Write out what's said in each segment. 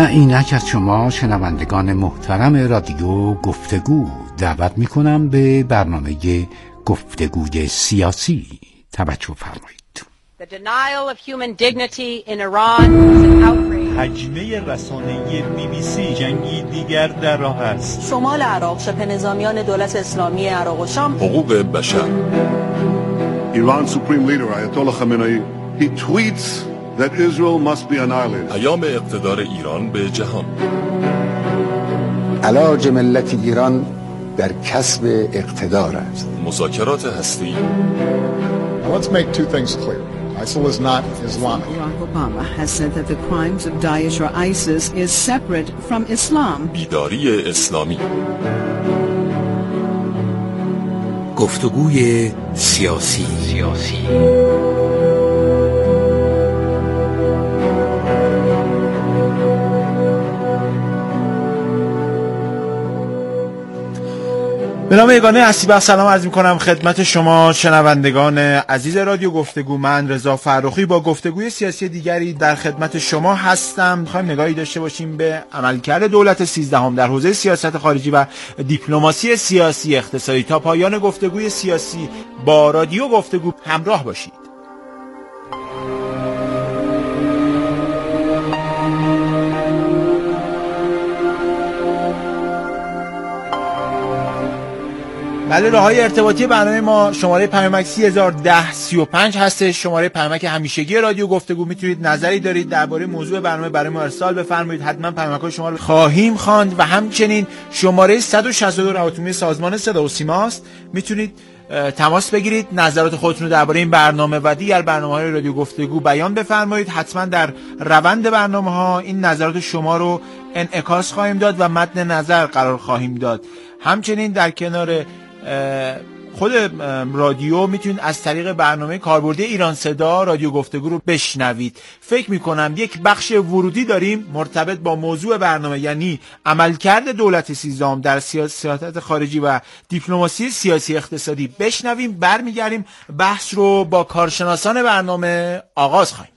اینک از شما شنوندگان محترم رادیو گفتگو دعوت میکنم به برنامه گفتگوی سیاسی توجه فرمایید. The denial of human dignity in Iran is an outrage. حجمه رسانه‌ای BBC جنگی دیگر در راه است. شمال عراق شبه نظامیان دولت اسلامی عراق و شام. حقوق بشر. Iran's supreme leader Ayatollah Khamenei he tweets that Israel must be annihilated. پیام اقتدار ایران به جهان. علاج ملت ایران در کسب اقتدار است. مذاکرات هسته‌ای. Let's make two things clear. ISIL is not Islamic. Barack Obama has said that the crimes of Daesh or ISIS is separate from Islam. بیداری اسلامی. گفتگوی سیاسی. به نام یگانه هستی سلام عرض می‌کنم خدمت شما شنوندگان عزیز رادیو گفتگو. من رضا فرخی با گفتگوی سیاسی دیگری در خدمت شما هستم. می‌خوایم نگاهی داشته باشیم به عملکرد دولت 13 در حوزه سیاست خارجی و دیپلماسی سیاسی اقتصادی. تا پایان گفتگوی سیاسی با رادیو گفتگو همراه باشید. بله، راههای ارتباطی برنامه ما شماره پیامک 301035 هستش، شماره پیامک همیشگی رادیو گفتگو. میتونید نظری دارید درباره موضوع برنامه برای ما ارسال بفرمایید، حتما پیامک‌های شما رو خواهیم خواند. و همچنین شماره 162 روابط سازمان صدا و سیما است، میتونید تماس بگیرید، نظرات خودتون رو درباره این برنامه و دیگر برنامه‌های رادیو گفتگو بیان بفرمایید. حتما در روند برنامه‌ها این نظرات شما رو انعکاس خواهیم داد و متن نظر قرار خواهیم داد. همچنین در کنار خود رادیو میتونید از طریق برنامه کاربردی ایران صدا رادیو گفتگو رو بشنوید. فکر میکنم یک بخش ورودی داریم مرتبط با موضوع برنامه، یعنی عملکرد دولت 13 در سیاست خارجی و دیپلماسی سیاسی اقتصادی. بشنویم، برمیگردیم بحث رو با کارشناسان برنامه آغاز خواهیم.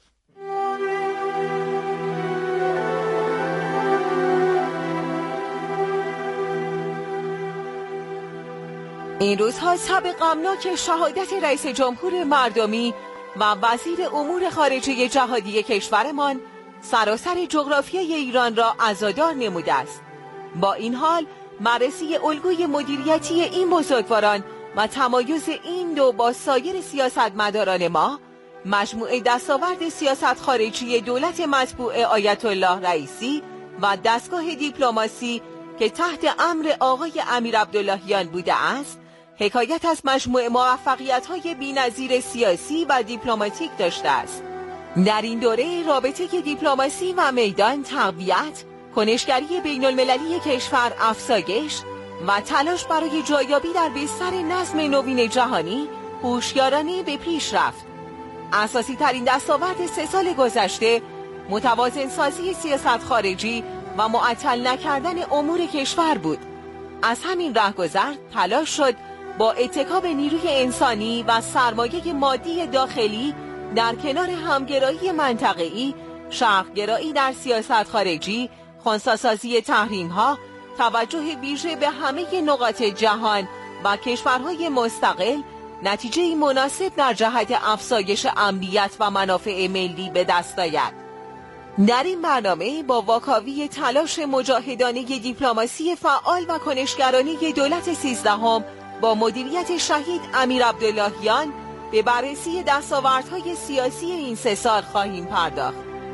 این روزها شب غمناک شهادت رئیس جمهور مردمی و وزیر امور خارجه جهادی کشورمان سراسر جغرافیای ایران را عزادار نموده است. با این حال بررسی الگوی مدیریتی این بزرگواران و تمایز این دو با سایر سیاستمداران ما، مجموعه دستاورد سیاست خارجی دولت مطبوع آیت الله رئیسی و دستگاه دیپلماسی که تحت امر آقای امیر عبداللهیان بوده است، حکایت از مجموعه موفقیت‌های بی‌نظیر سیاسی و دیپلماتیک داشته است. در این دوره رابطه دیپلماسی و میدان تقویت، کنشگری بین‌المللی کشور افزایش و تلاش برای جایابی در بستر نظم نوین جهانی هوشیارانه به پیش رفت. اساسی ترین دستاورد 3 سال گذشته متوازن سازی سیاست خارجی و معطل نکردن امور کشور بود. از همین رهگذر تلاش شد با اتکا به نیروی انسانی و سرمایه مادی داخلی در کنار همگرایی منطقه‌ای، شرقگرایی در سیاست خارجی، خنثی‌سازی تحریم‌ها، توجه ویژه به همه نقاط جهان و کشورهای مستقل، نتیجه مناسب در جهت افزایش امنیت و منافع ملی به دست آید. در این برنامه با واکاوی تلاش مجاهدانه دیپلماسی فعال و کنشگرانه دولت 13 با مدیریت شهید امیر عبداللهیان به بررسی دستاوردهای سیاسی این 3 سال خواهیم پرداخت.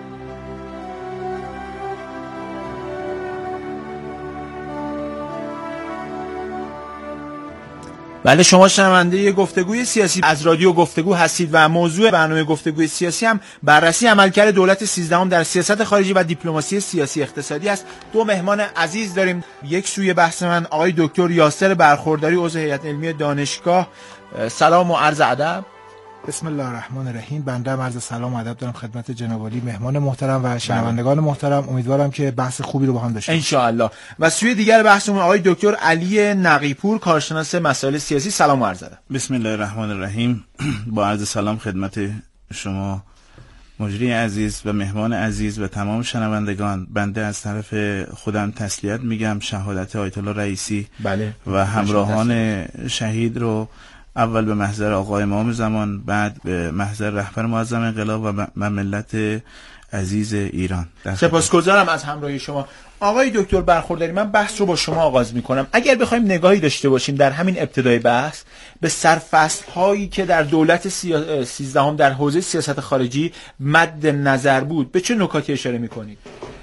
بله، شما شنونده گفتگوی سیاسی از رادیو گفتگو هستید و موضوع برنامه گفتگوی سیاسی هم بررسی عملکرد دولت 13 در سیاست خارجی و دیپلماسی سیاسی اقتصادی است. 2 مهمان عزیز داریم. یک سوی بحث من آقای دکتر یاسر برخورداری، عضو هیئت علمی دانشگاه. سلام و عرض ادب. بسم الله الرحمن الرحیم. بنده عرض سلام و ادب دارم خدمت جناب عالی مهمان محترم و شنوندگان محترم. امیدوارم که بحث خوبی رو با هم داشته باشیم ان شاء الله. و سوی دیگر بحثمون آقای دکتر علی نقیپور، کارشناس مسائل سیاسی. سلام و عرض ادب. بسم الله الرحمن الرحیم. با عرض سلام خدمت شما مجری عزیز و مهمان عزیز و تمام شنوندگان، بنده از طرف خودم تسلیت میگم. شهادت آیت الله رئیسی بله. و همراهان شهید رو اول به محضر آقای امام زمان، بعد به محضر رهبر معظم انقلاب و ملت عزیز ایران سپاسگزارم از همراهی شما. آقای دکتر برخورداری، من بحث رو با شما آغاز میکنم. اگر بخوایم نگاهی داشته باشیم در همین ابتدای بحث به سرفصل هایی که در دولت 13 در حوزه سیاست خارجی مد نظر بود، به چه نکاتی اشاره میکنید؟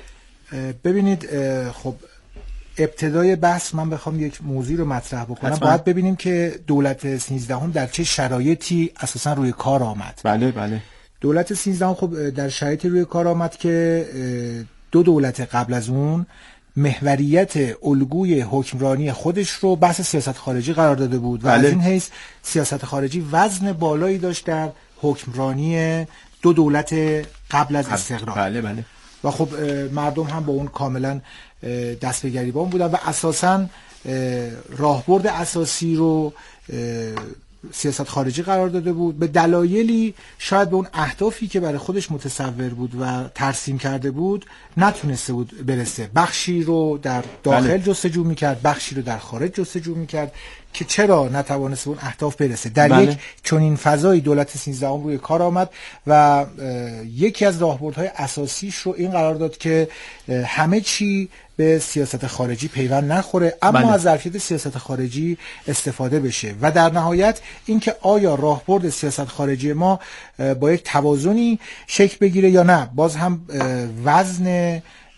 ببینید، خب ابتدای بحث من بخوام یک موضوع رو مطرح بکنم، باید ببینیم که دولت 13 در چه شرایطی اساسا روی کار آمد. بله. دولت 13 خب در شرایطی روی کار آمد که دو دولت قبل از اون محوریت الگوی حکمرانی خودش رو بحث سیاست خارجی قرار داده بود و از این حیث سیاست خارجی وزن بالایی داشت در حکمرانی دو دولت قبل از استقرار. بله. و خب مردم هم با اون کاملا دست به گریبان بودن و اساساً راهبرد اساسی رو سیاست خارجی قرار داده بود. به دلایلی شاید به اون اهدافی که برای خودش متصور بود و ترسیم کرده بود نتونسته بود برسه. بخشی رو در داخل جستجو میکرد، بخشی رو در خارج جستجو میکرد که چرا نتوانسته اون اهداف برسه. در یک چنین فضایی دولت 13 روی کار آمد و یکی از راهبردهای اساسیش رو این قرار داد که همه چی به سیاست خارجی پیوند نخوره، اما از ظرفیت سیاست خارجی استفاده بشه و در نهایت اینکه آیا راهبرد سیاست خارجی ما با یک توازنی شکل بگیره یا نه، باز هم وزن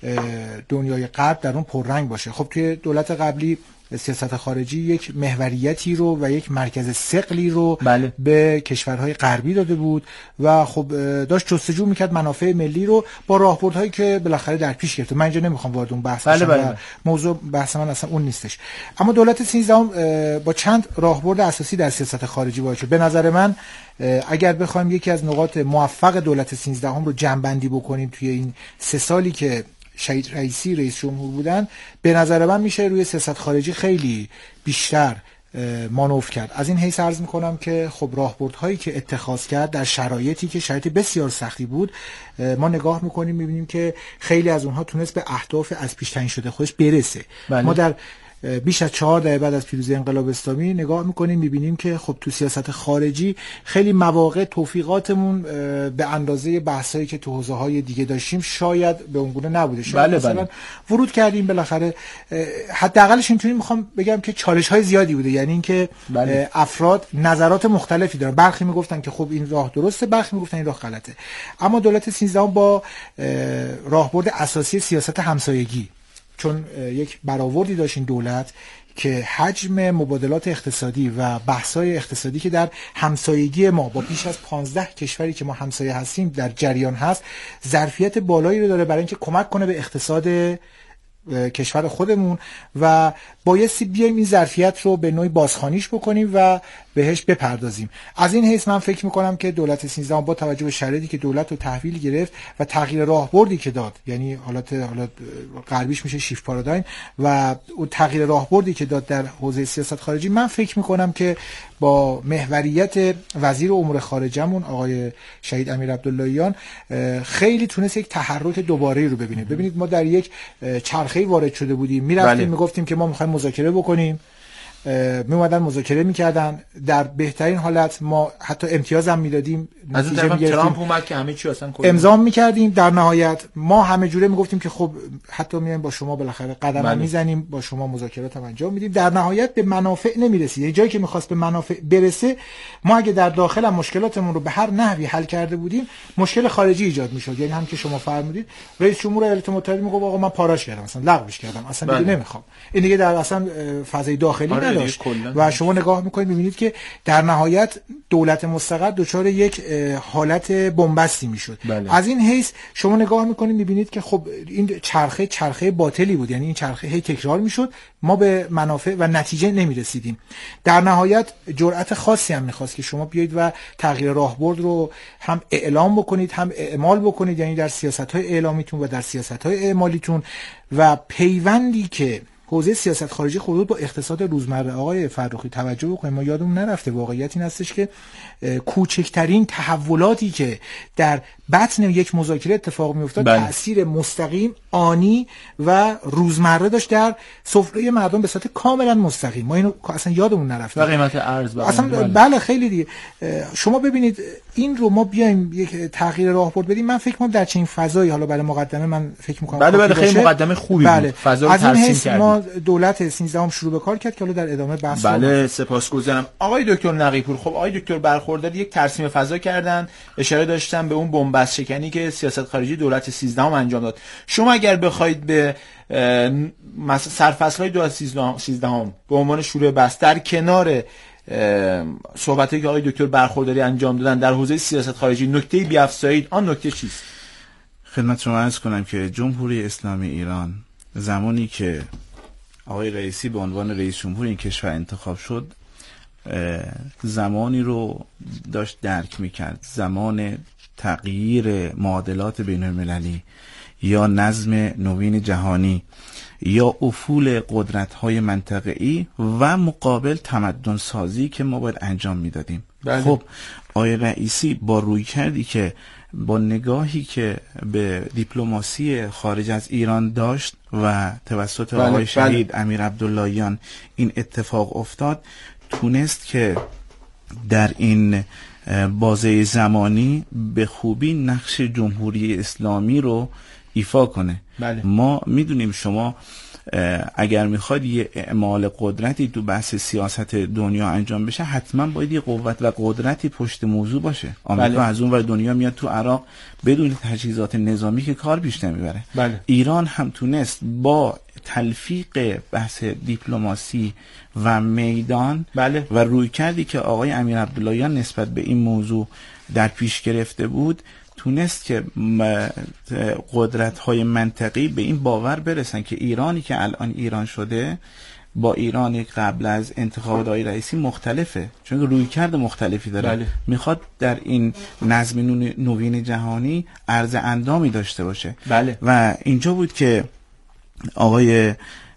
دنیای غرب در اون پررنگ باشه. خب توی دولت قبلی سیاست خارجی یک محوریتی رو و یک مرکز ثقلی رو به کشورهای غربی داده بود و خب داشت جستجو میکرد منافع ملی رو با راهبردهایی که بالاخره در پیش گرفته. من اینجا نمیخوام وارد اون بحث بشم، موضوع بحث من اصلا اون نیستش. اما دولت 13 با چند راهبرد اساسی در سیاست خارجی وارد شد. به نظر من اگر بخوایم یکی از نقاط موفق دولت 13 رو جمع‌بندی بکنیم توی این 3 سالی که شهید رئیسی رئیس جمهور بودن، به نظر من میشه روی سیاست خارجی خیلی بیشتر مانور کرد. از این حیث عرض میکنم که خب راهبردهایی که اتخاذ کرد در شرایطی که شرایط بسیار سختی بود، ما نگاه میکنیم میبینیم که خیلی از اونها تونست به اهداف از پیش تعیین شده خودش برسه. ما در بیش از 4 دهه بعد از پیروزی انقلاب اسلامی نگاه میکنیم میبینیم که خب تو سیاست خارجی خیلی مواقع توفیقاتمون به اندازه بحثایی که تو حوزه‌های دیگه داشتیم شاید به اون گونه نبوده. شاید مثلا ورود کردیم بالاخره، حداقلش اینطوری میخوام بگم که چالش‌های زیادی بوده، یعنی اینکه افراد نظرات مختلفی دارن. برخی میگفتن که خب این راه درسته، برخی میگفتن این راه غلطه. اما دولت 13 با راهبرد اساسی سیاست همسایگی، چون یک برآوردی داشت این دولت که حجم مبادلات اقتصادی و بحث‌های اقتصادی که در همسایگی ما با بیش از 15 کشوری که ما همسایه هستیم در جریان هست، ظرفیت بالایی رو داره برای اینکه کمک کنه به اقتصاد کشور خودمون و بایستی بیایم این ظرفیت رو به نوعی بازخوانیش بکنیم و بهش بپردازیم. از این حیث من فکر میکنم که دولت 13 با توجه به شرایطی که دولت رو تحویل گرفت و تغییر راهبردی که داد، یعنی حالت غربیش میشه شیفت پارادایم، و اون تغییر راهبردی که داد در حوزه سیاست خارجی، من فکر میکنم که با محوریت وزیر امور خارجه‌مون آقای شهید امیر عبداللهیان خیلی تونست یک تحرک دوباره رو ببینه. ببینید ما در یک چرخه‌ای وارد شده بودیم، میرفتیم میگفتیم که ما میخوایم مذاکره بکنیم، میومدن مذاکره میکردن، در بهترین حالت ما حتی امتیاز هم میدادیم، از اون طرف ترامپ اومد که همه چی اصلا امضا میکردیم. در نهایت ما همه جوره میگفتیم که خب حتی میایم با شما بالاخره قدم میزنیم، با شما مذاکرات هم انجام میدیم، در نهایت به منافع نمیرسید. یه جایی که میخواست به منافع برسه، ما اگه در داخل هم مشکلاتمون رو به هر نحوی حل کرده بودیم، مشکل خارجی ایجاد میشد. یعنی هم که شما فرمودید رئیس جمهور ایالات متحده میگه آقا من پاراش کردم، مثلا لغوش کردم، اصلا دیگه نمیخوام، این دیگه در اصلا فضای داخلی نداشت. و شما نگاه میکنید میبینید که در نهایت دولت مستقر دچار یک حالت بنبستی میشد. از این حیث شما نگاه میکنید میبینید که خب این چرخه باطلی بود، یعنی این چرخه هی تکرار میشد، ما به منافع و نتیجه نمیرسیدیم. در نهایت جرأت خاصی هم میخواست که شما بیایید و تغییر راهبرد رو هم اعلام بکنید هم اعمال بکنید، یعنی در سیاست‌های اعلامیتون و در سیاست‌های اعمالیتون، و پیوندی که حوزه سیاست خارجی خودت با اقتصاد روزمره. آقای فرخی توجه بکنید، ما یادمون نرفته واقعیت این هستش که کوچکترین تحولاتی که در بطن یک مذاکره اتفاق میافتاد تأثیر مستقیم، آنی و روزمره داشت در سفره مردم به صورت کاملا مستقیم. ما اینو اصلا یادمون نرفته. و قیمت ارز اصلا بله خیلی دیگه. شما ببینید این رو ما بیایم یک تغییر راهبرد بدیم، من فکر می‌کنم در چنین فضایی، حالا برای مقدمه من فکر می‌کنم بله خیلی مقدمه خوبی بود. فضا رو ترسیم کردیم. ما دولت 13 شروع به کار کرد که حالا در ادامه بحث بله سپاسگزارم. آقای دکتر نقی‌پور، خب آقای دکتر برخوردار یک ترسیم فضا کردن، اشاره داشتن به اون بن‌بست شکنی که سیاست خارجی دولت 13 انجام داد. شما اگر بخواید به سرفصل‌های دولت 13 به عنوان شروع بحث در کنار صحبتایی که آقای دکتر برخورداری انجام دادن در حوزه سیاست خارجی نکته‌ای بیافزایید، آن نکته چیست؟ خدمت شما عرض کنم که جمهوری اسلامی ایران زمانی که آقای رئیسی به عنوان رئیس جمهور این کشور انتخاب شد، زمانی رو داشت درک می‌کرد، زمان تغییر معادلات بین‌المللی یا نظم نوین جهانی یا افول قدرت‌های منطقه‌ای و مقابل تمدن سازی که ما باید انجام میدادیم. خب آقای رئیسی با رویکردی که با نگاهی که به دیپلماسی خارج از ایران داشت و توسط آقای شهید امیر عبداللهیان این اتفاق افتاد، تونست که در این بازه زمانی به خوبی نقش جمهوری اسلامی رو ایفا کنه. ما میدونیم شما اگر میخواد یه اعمال قدرتی تو بحث سیاست دنیا انجام بشه، حتما باید یه قوت و قدرتی پشت موضوع باشه. آمریکا از اون ور دنیا میاد تو عراق بدون تجهیزات نظامی که کار پیش نمیبره. ایران هم تونست با تلفیق بحث دیپلماسی و میدان و رویکردی که آقای امیر عبداللهیان نسبت به این موضوع در پیش گرفته بود، تونست که قدرت‌های منطقی به این باور برسن که ایرانی که الان ایران شده با ایرانی قبل از انتخاب آقای رئیسی مختلفه، چون رویکرد مختلفی داره. میخواد در این نظم نوین جهانی عرض اندامی داشته باشه. و اینجا بود که آقای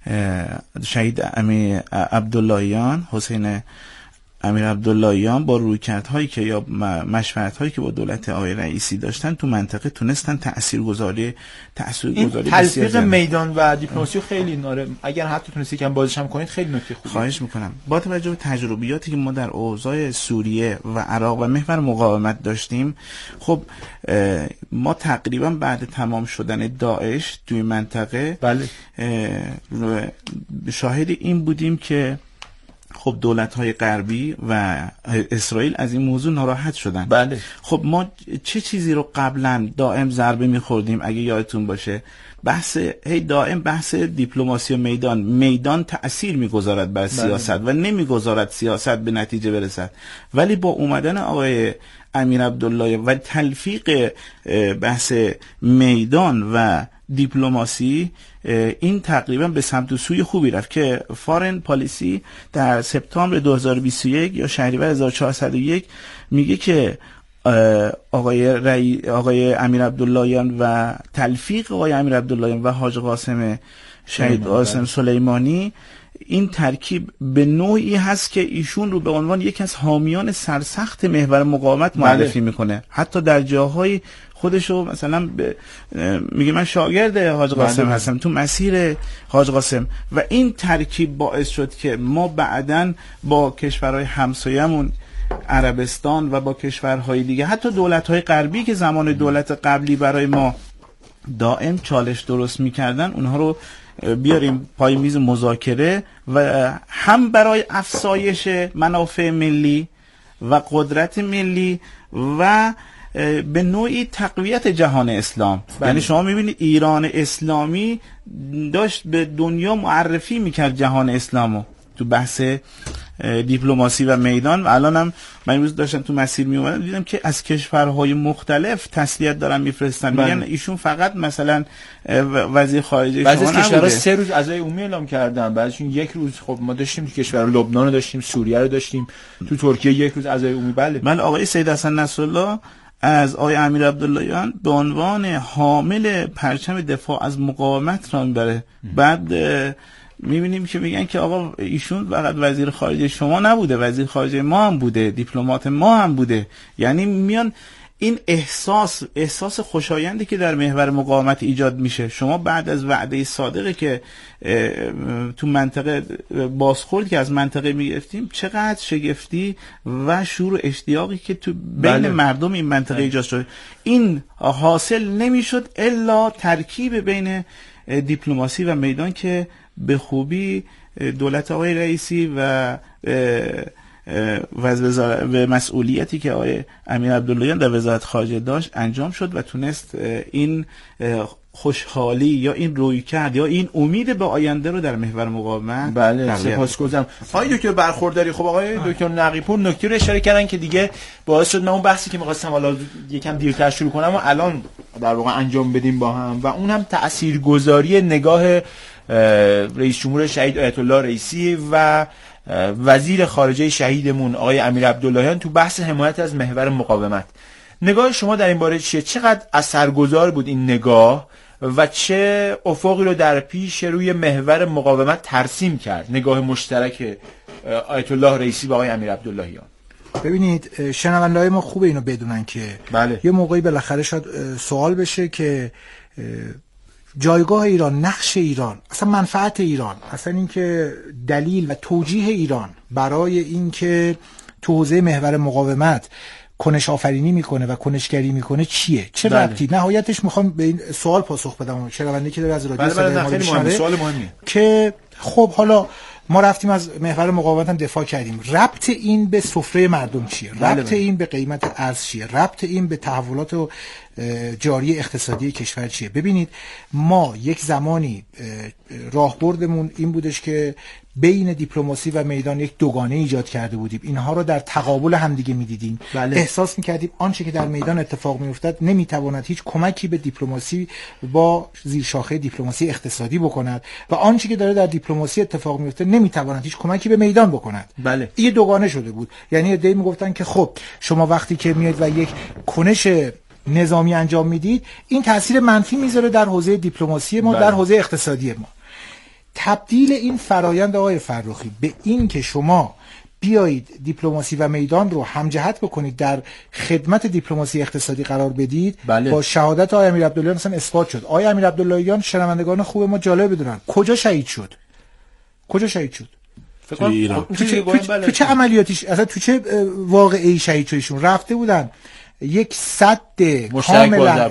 شهید امیر عبداللهیان، حسین امیر عبداللهیان با رویکردهایی که یا مشورت‌هایی که با دولت آقای رئیسی داشتن تو منطقه تونستن تاثیرگذاری تلفیق میدان و دیپلماسی خیلی ناره. اگر حتی تونستی که بازش هم کنید خیلی نکته خوبه. خواهش میکنم. با توجه به تجربیاتی که ما در اوضاع سوریه و عراق و محور مقاومت داشتیم، خب ما تقریبا بعد تمام شدن داعش توی منطقه شاهد این بودیم که خب دولت‌های غربی و اسرائیل از این موضوع ناراحت شدن. خب ما چه چیزی رو قبلا دائم ضربه می‌خوردیم اگه یادتون باشه، دائم بحث دیپلماسی و میدان تأثیر می‌گذارد بر سیاست و نمی‌گذارد سیاست به نتیجه برسد. ولی با اومدن آقای امیر عبدالله و تلفیق بحث میدان و دیپلماسی، این تقریبا به سمت و سوی خوبی رفت که فارن پالیسی در سپتامبر 2021 یا شهریور 1401 میگه که آقای امیر عبداللهیان و تلفیق آقای امیر عبداللهیان و حاج قاسم شهید قاسم سلیمانی، این ترکیب به نوعی هست که ایشون رو به عنوان یکی از حامیان سرسخت محور مقاومت معرفی میکنه. حتی در جاهای خودشو مثلا میگه من شاگرد حاج قاسم هستم، تو مسیر حاج قاسم. و این ترکیب باعث شد که ما بعداً با کشورهای همسایه‌مون عربستان و با کشورهای دیگه، حتی دولت‌های غربی که زمان دولت قبلی برای ما دائم چالش درست میکردن، اونها رو بیاریم پای میز مذاکره و هم برای افزایش منافع ملی و قدرت ملی و به نوعی تقویت جهان اسلام. یعنی شما میبینید ایران اسلامی داشت به دنیا معرفی میکرد جهان اسلامو تو بحث دیپلماسی و میدان. و الان هم من امروز داشتم تو مسیر میومدم دیدم که از کشورهای مختلف تسلیت دارن میفرستن، میگن ایشون فقط مثلا وزیر خارجه شما نبوده. بعضی کشورها 3 روز عزای عمومی اعلام کردن، بعضیشون 1 روز. خب ما داشتیم تو کشور لبنان رو داشتیم، سوریه رو داشتیم، تو ترکیه 1 روز عزای عمومی. من آقای سید حسن نصرالله از آقای امیر عبداللهیان به عنوان حامل پرچم دفاع از مقاومت را میبره. بعد میبینیم که میگن که آقا ایشون فقط وزیر خارجه شما نبوده، وزیر خارجه ما هم بوده، دیپلمات ما هم بوده. یعنی میان این احساس خوشایندی که در محور مقاومت ایجاد میشه. شما بعد از وعده صادقی که تو منطقه بازخورد که از منطقه میگرفتیم، چقدر شگفتی و شور و اشتیاقی که تو بین مردم این منطقه ایجاد شده، این حاصل نمیشد الا ترکیب بین دیپلماسی و میدان که به خوبی دولت آقای رئیسی و و مسئولیتی که آقای امیر عبداللهیان در وزارت خارجه داشت انجام شد و تونست این خوشحالی یا این رویکرد یا این امید به آینده رو در محور مقاومت. بله سپاسگزارم. آقای دکتر برخورداری، خب آقای دکتر نقی‌پور نکته رو اشاره کردن که دیگه باعث شد من اون بحثی که می‌خواستم حالا یکم دیرتر شروع کنم و الان در واقع انجام بدیم با هم، و اون هم تاثیرگذاری نگاه رئیس جمهور شهید آیت الله رئیسی و وزیر خارجه شهیدمون آقای امیر عبداللهیان تو بحث حمایت از محور مقاومت. نگاه شما در این باره چیه؟ چقدر اثرگذار بود این نگاه و چه افقی رو در پیش روی محور مقاومت ترسیم کرد نگاه مشترک آیت الله رئیسی با آقای امیر عبداللهیان؟ ببینید شنونده‌های ما خوبه اینو بدونن که یه موقعی بالاخره شاید سوال بشه که جایگاه ایران، نقش ایران، اصلا منفعت ایران، اصلا اینکه دلیل و توجیه ایران برای اینکه تو حوزه محور مقاومت کنش آفرینی میکنه و کنشگری میکنه چیه؟ چه ربطی؟ نهایتش میخوام به این سوال پاسخ بدم. شنونده که داره از رادیو صدای ما میشنوه سوال مهمیه که خب حالا ما رفتیم از محور مقاومت هم دفاع کردیم، ربط این به سفره مردم چیه؟ ربط این به قیمت ارز چیه؟ ربط این به تحولات و جاری اقتصادی کشور چیه؟ ببینید ما یک زمانی راهبردمون این بودش که بین دیپلماسی و میدان یک دوگانه ایجاد کرده بودیم، اینها رو در تقابل همدیگه میدیدیم. احساس میکردیم آنچه که در میدان اتفاق میافتد نمیتواند هیچ کمکی به دیپلماسی با زیرشاخه دیپلماسی اقتصادی بکند و آنچه که داره در دیپلماسی اتفاق میفته نمیتواند هیچ کمکی به میدان بکند. این دوگانه شده بود. یعنی عده‌ای میگفتن که خب شما وقتی که میاد و یک کنش نظامی انجام میدید این تاثیر منفی میذاره در حوزه دیپلماسی ما، در حوزه اقتصادی ما. تبدیل این فرایند آقای فرخی به این که شما بیایید دیپلماسی و میدان رو همجهت بکنید، در خدمت دیپلماسی اقتصادی قرار بدید، با شهادت آقای امیر عبداللهیان مثلا اثبات شد. آقای امیر عبداللهیان شنوندگان خوب ما جالب بدونن کجا شهید شد؟ تو چه عملیاتیش، اصلا تو چه واقعی شهید شدشون؟ رفته بودن یک سد کاملا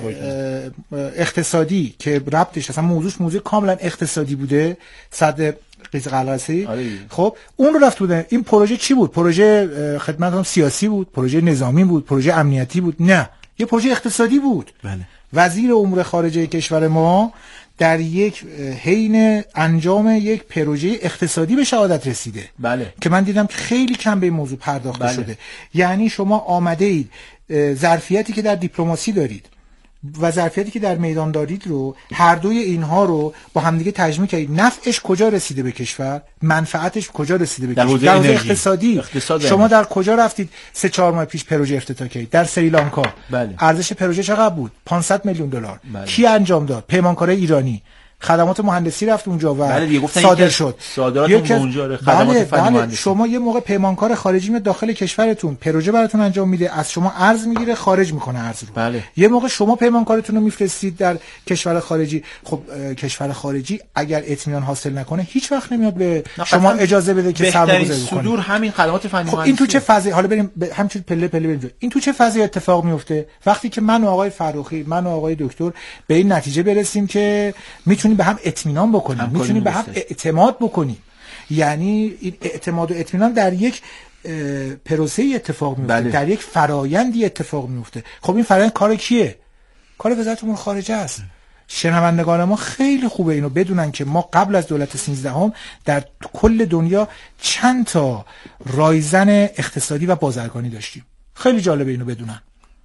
اقتصادی که ربطش اصلا موضوع کاملا اقتصادی بوده، سد قیز قلعه‌ای. خب اون رو رفت بودن. این پروژه چی بود؟ پروژه خدمت سیاسی بود، پروژه نظامی بود، پروژه امنیتی بود؟ نه، یه پروژه اقتصادی بود. وزیر امور خارجه کشور ما در یک حین انجام یک پروژه اقتصادی به شهادت رسیده که من دیدم که خیلی کم به این موضوع پرداخته شده. یعنی شما آمده اید ظرفیتی که در دیپلماسی دارید و ظرفیتی که در میدان دارید رو، هر دوی اینها رو با همدیگه تجمیع کردید. نفعش کجا رسیده به کشور؟ منفعتش کجا رسیده به کشور؟ در حوزه اقتصادی. شما در کجا رفتید 3-4 ماه پیش پروژه افتتاح کردید؟ در سریلانکا. ارزش پروژه چقدر بود؟ 500 میلیون دلار. کی انجام داد؟ پیمانکار ایرانی. خدمات مهندسی رفت اونجا و صادر شد. صادرات اونجا خدمات فنی مهندسی. شما یه موقع پیمانکار خارجی میاد داخل کشورتون پروژه براتون انجام میده، از شما ارز میگیره، خارج میکنه ارز رو. یه موقع شما پیمانکارتون رو میفرستید در کشور خارجی. خب کشور خارجی اگر اطمینان حاصل نکنه هیچ وقت نمیاد به شما اجازه بده که سرمایه‌گذاری کنید. صدور همین خدمات فنی مهندسی. خب این تو چه فضایی؟ حالا بریم همین پله بریم. این تو چه فضایی اتفاق میفته؟ وقتی که من و آقای فرخی، من و آقای دکتر به این نتیجه برسیم که میتونیم به هم اطمینان بکنیم، میتونیم به هم اعتماد بکنیم. یعنی این اعتماد و اطمینان در یک پروسه اتفاق میفته، در یک فرایندی اتفاق میفته. خب این فرایند کار کیه؟ کار وزارت امور خارجه است. شنوندگان ما خیلی خوبه اینو بدونن که ما قبل از دولت 13 در کل دنیا چند تا رایزن اقتصادی و بازرگانی داشتیم. خیلی جالبه اینو بدونن.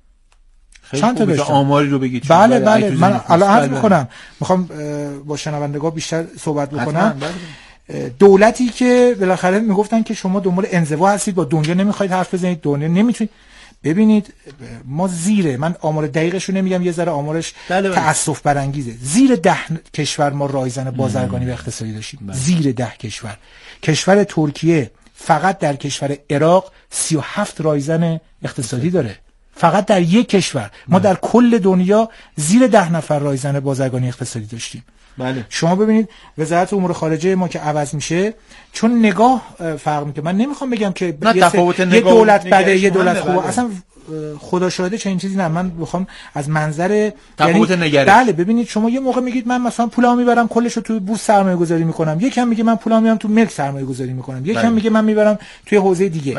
چند تا داشتم. آماری رو بگید. بله من الان عرض میکنم، میخوام با شنوندگان بیشتر صحبت بکنم. دولتی که بالاخره میگفتن که شما دنبال انزوا هستید، با دنیا نمیخواید حرف بزنید، دنیا نمیتونید. ببینید ما زیر، من آمار دقیقش رو نمیگم، یه ذره آمارش تأسف برانگیزه، زیر 10 کشور ما رایزن بازرگانی و اقتصادی داشتیم. زیر 10 کشور. کشور ترکیه فقط در کشور عراق 37 رایزن اقتصادی داره، فقط در یک کشور. ما در کل دنیا زیر 10 نفر رایزن بازرگانی اقتصادی داشتیم. بله. شما ببینید وزارت امور خارجه ما که عوض میشه، چون نگاه فرق میکنه. من نمیخوام بگم که یه دولت بده یه دولت خوبه، اصلا خدا شاهده چنین چیزی نه. من میخوام از منظر تفاوت نگرش. بله ببینید شما یه موقع میگید من مثلا پولامو میبرم کلش رو تو بورس سرمایه گذاری میکنم، یکم میگه من پولامو میبرم تو ملک سرمایه گذاری میکنم، یکم میگه من میبرم توی حوزه دیگه.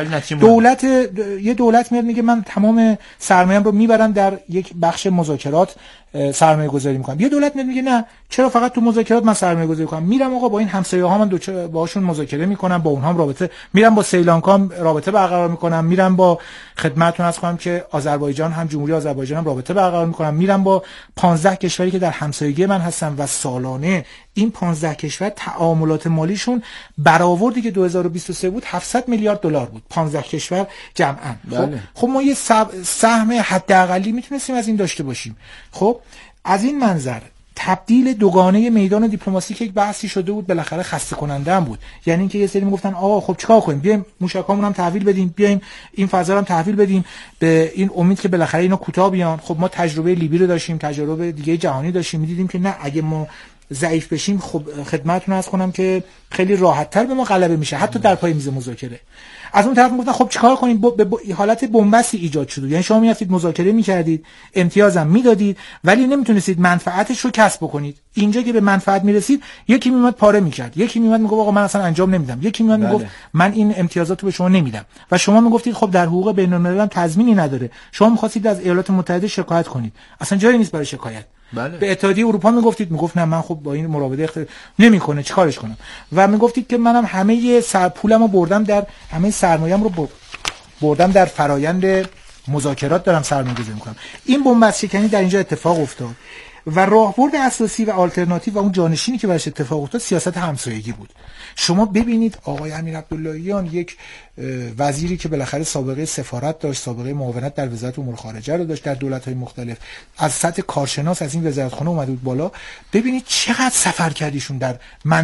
یه دولت میاد میگه من تمام سرمایه‌ام رو میبرم در یک بخش مذاکرات سرمایه گذاری میکنم. یه دولت میاد میگه نه چرا فقط تو مذاکرات من سرمایه گذاری کنم، میرم آقا با این همسایه‌ها من باهاشون مذاکره میکنم، با اونها رابطه، میرم با سریلانکا رابطه برقرار میکنم، میرم با خدمتتون عرض کنم که آذربایجان هم جمهوری آذربایجان هم رابطه برقرار میکنم، میرم با 15 کشوری که در همسایگی من هستن و سالانه این 15 کشور تعاملات مالیشون برآوردی که 2023 بود 700 میلیارد دلار بود، 15 کشور جمعاً. خب ما یه سهم حداقلی میتونستیم از این داشته باشیم. خب از این منظر تبدیل دوگانه میدان دیپلماسی که یک بحثی شده بود بالاخره خسته کننده هم بود. یعنی اینکه یه سری میگفتن آقا خب چیکار کنیم، بیایم موشکامون هم تحویل بدیم، بیایم این فضا رو هم تحویل بدیم به این امید که بالاخره اینا کوتاه بیان. خب ما تجربه لیبی رو داشتیم، تجربه دیگه جهانی داشتیم، می‌دیدیم که نه اگه ما ضعیف بشیم خب خدمتتون عرض کنم که خیلی راحت‌تر به ما غلبه میشه حتی در پای میز مذاکره. از اون طرف میگفتن خب چیکار کنیم، حالت بنبستی ایجاد شد. یعنی شما میافتید مذاکره میکردید، امتیازم میدادید، ولی نمیتونستید منفعتش رو کسب بکنید. اینجا که به منفعت میرسید یکی میومد پاره میکرد، یکی میومد میگفت آقا من اصلا انجام نمیدم، یکی میومد میگفت من این امتیازات رو به شما نمیدم و شما میگفتید خب در حقوق بین‌الملل هم تضمینی نداره. شما میخواستید از ایالات متحده شکایت کنید، اصلا جایی نیست برای شکایت. به اتحادیه اروپا میگفتید، میگفت نه من خب با این مراوده نمیکنه چیکارش کنم، و میگفتید که منم همه پولمو بردم در همه سرمایه‌ام رو بردم در فرایند مذاکرات دارم سرمایه‌گذاری میکنم. این بنبست شکنی در اینجا اتفاق افتاد و راهبرد اساسی و آلترناتیو و اون جانشینی که براش اتفاق افتاد سیاست همسایگی بود. شما ببینید آقای امیر عبداللهیان یک وزیری که بالاخره سابقه سفارت داشت، سابقه معاونت در وزارت امور خارجه رو داشت در دولت‌های مختلف، از سطح کارشناس از این وزارتخانه اومده بود بالا. ببینید چقدر سفر کردیشون در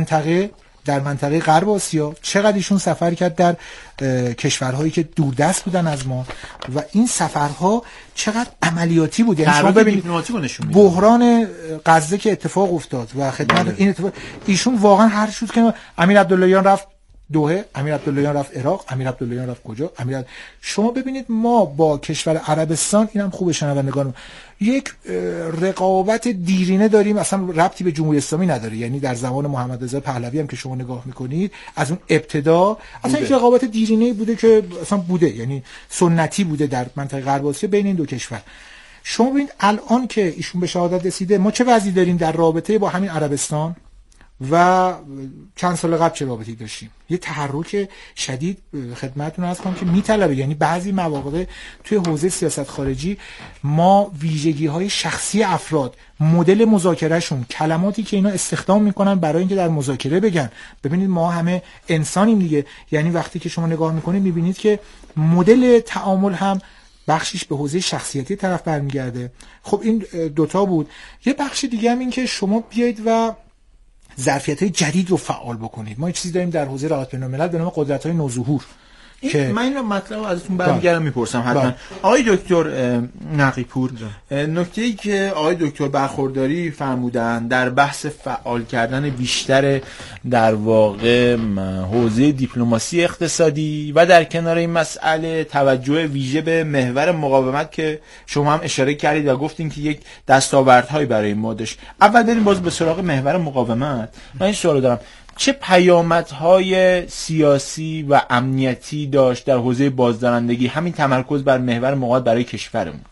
منطقه غرب آسیا، چقدر ایشون سفر کرد در کشورهایی که دوردست بودن از ما و این سفرها چقدر عملیاتی بود. یعنی شما ببینید بحران غزه که اتفاق افتاد و خدمت این اتفاق، ایشون واقعا هر شد که امیر عبداللهیان رفت دوحه، امیر عبداللهیان رفت عراق، امیر عبداللهیان رفت کجا، شما ببینید ما با کشور عربستان، اینم خوبه شنوندگانم، یک رقابت دیرینه داریم، اصلا ربطی به جمهوری اسلامی نداره. یعنی در زمان محمد رضا پهلوی هم که شما نگاه میکنید از اون ابتدا اصلا یک رقابت دیرینه بوده که اصلا بوده، یعنی سنتی بوده در منطقه غرب آسیا بین این دو کشور. شما ببینید الان که ایشون به شهادت رسیده ما چه وضعی داریم در رابطه با همین عربستان و چند سال قبل چه رابطه‌ای داشتیم. یه تحرک شدید خدمتتون عرض کنم که میطلبه، یعنی بعضی مواقع توی حوزه سیاست خارجی ما ویژگی‌های شخصی افراد، مدل مذاکرهشون، کلماتی که اینا استخدام میکنن برای اینکه در مذاکره بگن، ببینید ما همه انسانیم دیگه، یعنی وقتی که شما نگاه میکنید میبینید که مدل تعامل هم بخشش به حوزه شخصیتی طرف برمیگرده. خب این دوتا بود. یه بخش دیگه هم این که شما بیایید و ظرفیت‌های جدید رو فعال بکنید. ما یه چیزی داریم در حوزه روابط بین‌الملل به نام قدرت‌های نوظهور که من این مطلب ازتون برمیگردم میپرسم حتما. آقای دکتر نقی‌پور، نکته‌ای که آقای دکتر برخورداری فرمودن در بحث فعال کردن بیشتر در واقع حوزه دیپلماسی اقتصادی و در کنار این مسئله توجه ویژه به محور مقاومت که شما هم اشاره کردید و گفتین که یک دستاوردهایی برای ما داشت. اول بریم باز به سراغ محور مقاومت. من این سوالو دارم، چه پیامدهای سیاسی و امنیتی داشت در حوزه بازدارندگی همین تمرکز بر محور مقاومت برای کشورمون؟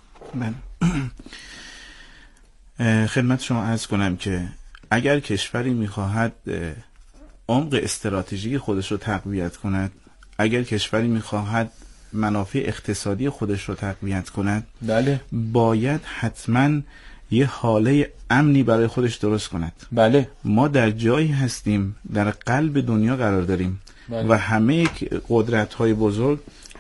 خدمت شما عرض کنم که اگر کشوری میخواهد عمق استراتژی خودش رو تقویت کند، اگر کشوری میخواهد منافع اقتصادی خودش رو تقویت کند، بله، باید حتما یه حاله امنی برای خودش درست کند. بله، ما در جایی هستیم در قلب دنیا قرار داریم. بله. و همه قدرت‌های بزرگ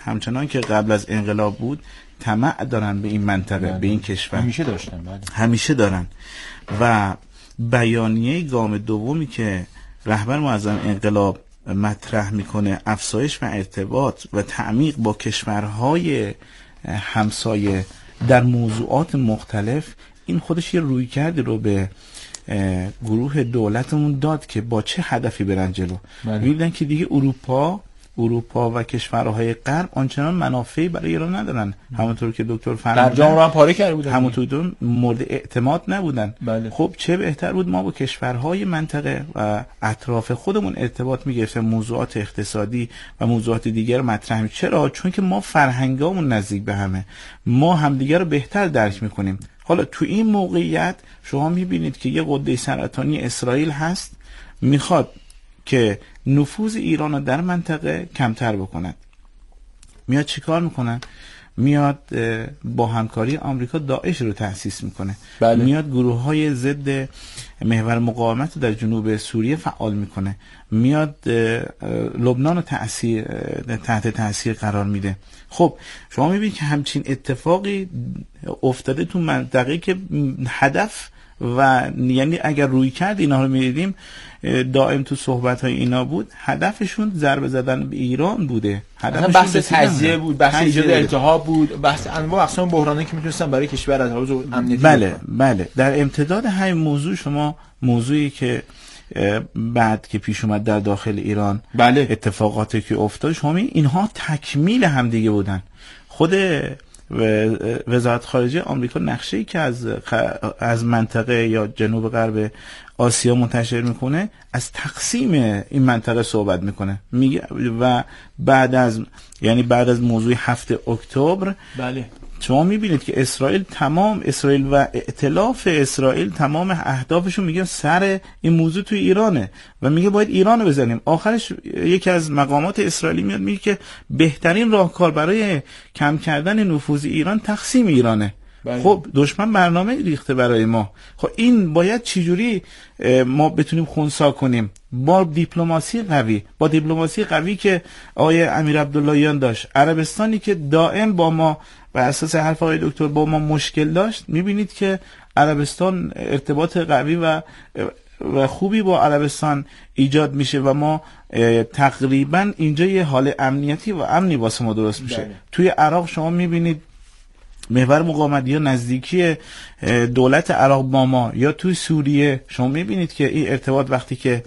همچنان که قبل از انقلاب بود طمع دارن به این منطقه، به این کشور. همیشه داشتن. همیشه دارن. و بیانیه گام دومی که رهبر معظم انقلاب مطرح میکنه، افزایش و ارتباط و تعمیق با کشورهای همسایه در موضوعات مختلف، این خودش یه رویکردی رو به گروه دولتمون داد که با چه هدفی برن جلو. می‌بینن که دیگه اروپا و کشورهای غرب آنچنان منافعی برای ایران ندارن، همونطور که دکتر فرمودن برجام رو هم پاره کرده بودن، همونطور مورد اعتماد نبودن. خب چه بهتر بود ما با کشورهای منطقه و اطراف خودمون ارتباط می‌گرفتیم، موضوعات اقتصادی و موضوعات دیگر مطرح می. چرا؟ چون که ما فرهنگامون نزدیک به همه، ما همدیگر رو بهتر درک می‌کنیم. حالا تو این موقعیت شما می‌بینید که یه غده سرطانی اسرائیل هست، میخواد که نفوذ ایران رو در منطقه کمتر بکند. میاد چیکار میکنن؟ میاد با همکاری آمریکا داعش رو تأسیس میکنه. میاد گروه های ضد محور مقاومت رو در جنوب سوریه فعال میکنه. میاد لبنان رو تحت تأثیر قرار میده. خب شما میبینید که همچین اتفاقی افتاده تو منطقه که هدف و یعنی اگر روی کرد اینا رو می‌دیدیم دائم تو صحبت‌های اینا بود، هدفشون ضربه زدن به ایران بوده، هدفشون بحث تجزیه بود، بحث ایجاد التهاب بود، بحث انواع اقسام بحرانی که میتونستن برای کشور از حوزه امنیتی. بله در امتداد همین موضوع شما موضوعی که بعد که پیش اومد در داخل ایران، اتفاقاتی که افتاد، شما اینها تکمیل هم دیگه بودن. خود وزارت خارجه آمریکا نقشه‌ای که از منطقه یا جنوب غرب آسیا منتشر میکنه، از تقسیم این منطقه صحبت میکنه، میگه و بعد از موضوع 7 اکتبر شما میبینید که اسرائیل و ائتلاف اسرائیل تمام اهدافشون میگه سر این موضوع توی ایرانه و میگه باید ایرانو بزنیم. آخرش یکی از مقامات اسرائیلی میاد میگه که بهترین راهکار برای کم کردن نفوذ ایران تقسیم ایرانه. خب دشمن برنامه ریخته برای ما. خب این باید چجوری ما بتونیم خنثی کنیم؟ با دیپلماسی قوی که آقای امیر عبداللهیان داشت، عربستانی که دائم با ما و اساس حرف آقای دکتر با ما مشکل داشت. میبینید که عربستان ارتباط قوی و خوبی با عربستان ایجاد میشه و ما تقریبا اینجا یه حال امنیتی و امنی واسه ما درست میشه. توی عراق شما میبینید محور مقاومت یا نزدیکی دولت عراق با ما، یا توی سوریه شما میبینید که این ارتباط وقتی که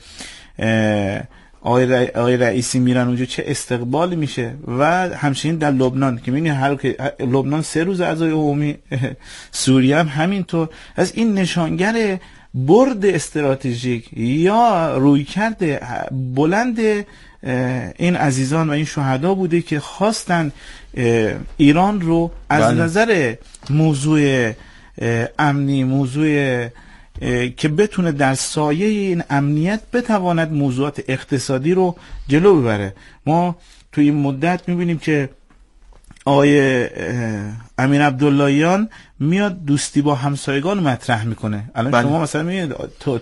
آقای رئیسی میرن اونجا چه استقبالی میشه. و همچنین در لبنان که میبینید لبنان 3 روز اعضای عمومی، سوریه هم همینطور. از این نشانگر برد استراتژیک یا رویکرد بلند این عزیزان و این شهدا بوده که خواستن ایران رو از نظر موضوع امنی، موضوع که بتونه در سایه این امنیت بتواند موضوعات اقتصادی رو جلو ببره. ما توی این مدت میبینیم که آقای امیر عبداللهیان میاد دوستی با همسایگان مطرح میکنه. الان شما مثلا میبینید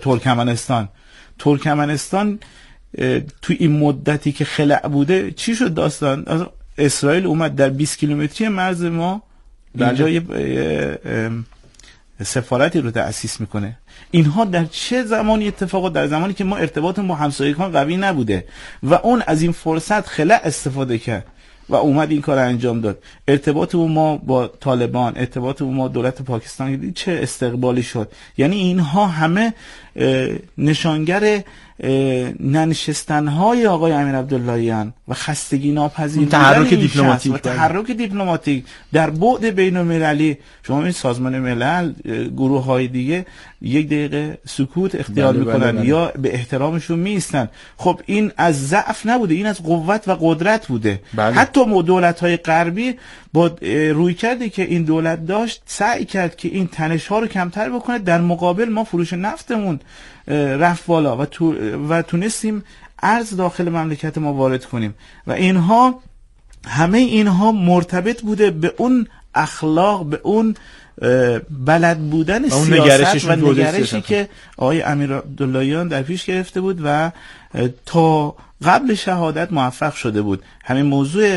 ترکمنستان توی این مدتی که خلأ بوده چی شد داستان؟ اسرائیل اومد در 20 کیلومتری مرز ما اینجا یه سفارتی رو تأسیس میکنه. اینها در چه زمانی اتفاقات؟ در زمانی که ما ارتباطمون با همسایگان قوی نبوده و اون از این فرصت خلأ استفاده کرد و اومد این کار انجام داد. ارتباط ما با طالبان، ارتباط ما دولت پاکستان چه استقبالی شد. یعنی اینها همه نشانگر ننشستن‌های آقای امیر عبداللهیان و خستگی ناپذیر تحرک دیپلماتیک در بعد بین‌المللی. شما این سازمان ملل، گروه‌های دیگه 1 دقیقه سکوت اختیار میکنن یا به احترامشون میستن. خب این از ضعف نبوده، این از قوت و قدرت بوده. حتی دولت‌های غربی با روی کردی که این دولت داشت سعی کرد که این تنش‌ها رو کمتر بکنه. در مقابل ما فروش نفتمون رفت بالا و تونستیم ارز داخل مملکت ما وارد کنیم و همه اینها مرتبط بوده به اون اخلاق، به اون بلد بودن سیاست و نگرشی که آقای امیر عبداللهیان در پیش گرفته بود و تا قبل شهادت موفق شده بود. همین موضوع